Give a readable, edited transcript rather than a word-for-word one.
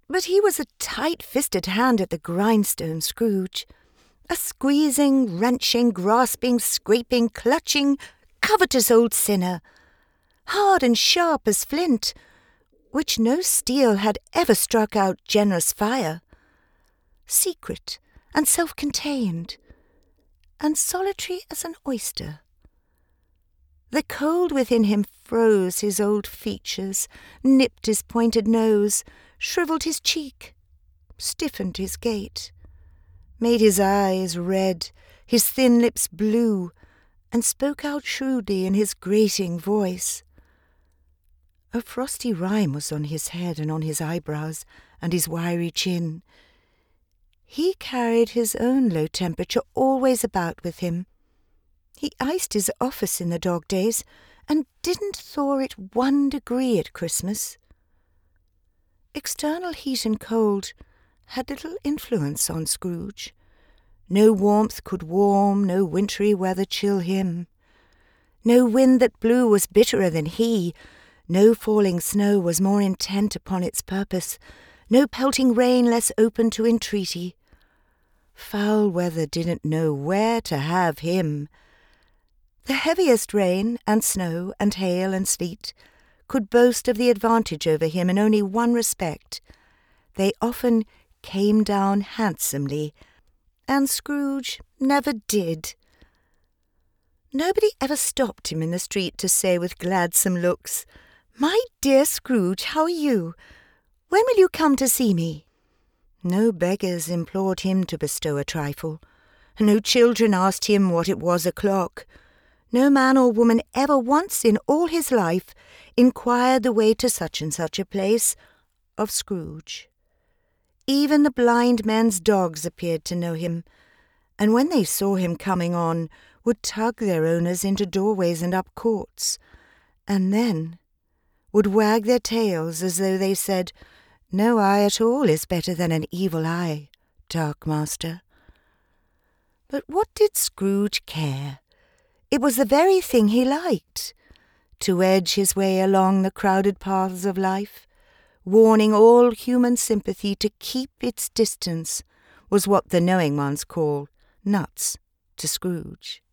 But he was a tight-fisted hand at the grindstone, Scrooge. A squeezing, wrenching, grasping, scraping, clutching, covetous old sinner, hard and sharp as flint, which no steel had ever struck out generous fire, secret and self-contained, and solitary as an oyster. The cold within him froze his old features, nipped his pointed nose, shrivelled his cheek, stiffened his gait, made his eyes red, his thin lips blue, and spoke out shrewdly in his grating voice. A frosty rime was on his head and on his eyebrows and his wiry chin. He carried his own low temperature always about with him. He iced his office in the dog days, and didn't thaw it 1 degree at Christmas. External heat and cold had little influence on Scrooge. No warmth could warm, no wintry weather chill him. No wind that blew was bitterer than he, no falling snow was more intent upon its purpose, no pelting rain less open to entreaty. Foul weather didn't know where to have him. The heaviest rain and snow and hail and sleet could boast of the advantage over him in only one respect. They often came down handsomely, and Scrooge never did. Nobody ever stopped him in the street to say with gladsome looks, "My dear Scrooge, how are you? When will you come to see me?" No beggars implored him to bestow a trifle. No children asked him what it was o'clock. No man or woman ever once in all his life inquired the way to such and such a place of Scrooge. Even the blind men's dogs appeared to know him, and when they saw him coming on, would tug their owners into doorways and up courts, and then would wag their tails as though they said, "No eye at all is better than an evil eye, dark master." But what did Scrooge care? It was the very thing he liked, to edge his way along the crowded paths of life, warning all human sympathy to keep its distance, was what the knowing ones call nuts to Scrooge.